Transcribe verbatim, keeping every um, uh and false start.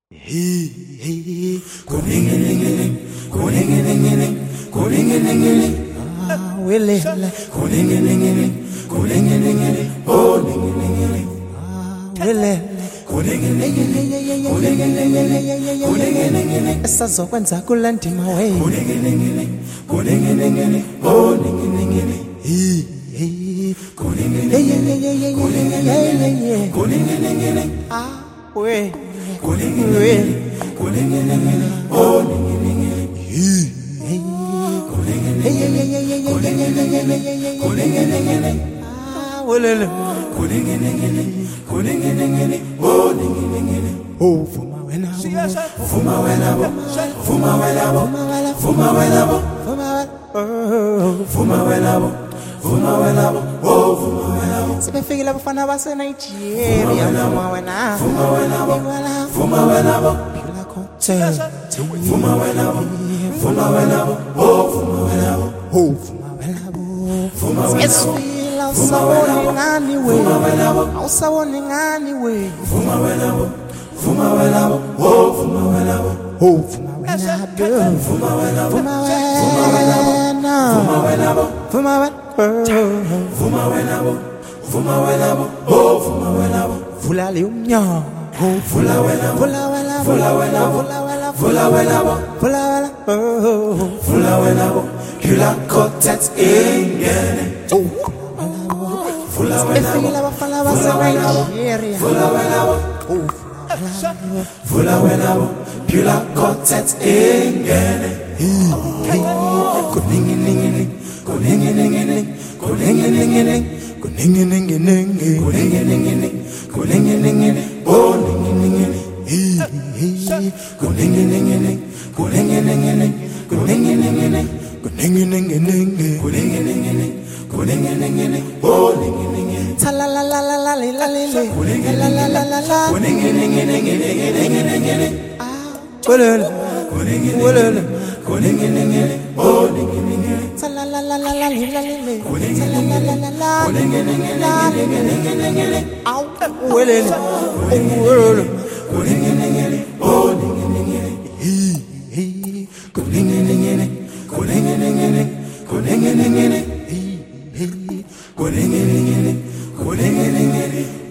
Hey, hey, kuninginingining, kuninginingining, kuninginingining. Ah, wele, kuninginingining, kuninginingining, oh, ninginingining. Ah, wele, kuninginingining, kuninginingining, kuninginingining. Esazokwenza kulandima way. Kuninginingining, kuninginingining, oh, ninginingining. Hey, hey, kuninginingining, kuninginingining, kuninginingining. Ah, we. Kuninginingining, kuninginingining, oh, ninginingining. Hey, kuninginingining, kuninginingining, kuninginingining. Ah, wolele. Kuninginingining, kuninginingining, oh, ninginingining. Oh, fuma wena, fuma wena, fuma wena, fuma wena, fuma wena, fuma wena, oh, fuma wena. Sibefikile abafana base Nigeria, fuma wena, fuma wena, fuma wena, Pula Cocktail, fuma wena, fuma wena, oh, fuma wena, oh, fuma wena, fuma wena. Eswila usawoni ngani we, usawoni ngani we, fuma wena, fuma wena, oh, fuma wena, oh, fuma wena, fuma wena, fuma wena, fuma wena, fuma wena, fuma wena. Fuma wena bo, oh fuma wena bo, fula le umnya, oh fula wena, fula wena, fula wena, fula wena, fula wena bo, fula wena, oh fula wena bo, Pula Cocktail ingene, oh fula wena, fula bafana base Nigeria, fula wena bo, oh fula wena bo, Pula Cocktail ingene, kuninginingining, kuninginingining, kuninginingining. Kuninginingining, kuninginingining, kuninginingining, oh, ninginingining, hey, hey, kuninginingining, kuninginingining, kuninginingining, kuninginingining, kuninginingining, kuninginingining, oh, ninginingining. Ta la la la la la la la la, la la la la la, kuninginingining, ah, wolele, wolele, kuninginingining, oh, ninginingining. Ta la la la la la la la la, ta la la la la la, ow, wolele, wolele, kuninginingining, oh, ninginingining, hey, hey, kuninginingining, kuninginingining, kuninginingining, hey, hey, kuninginingining, kuninginingining.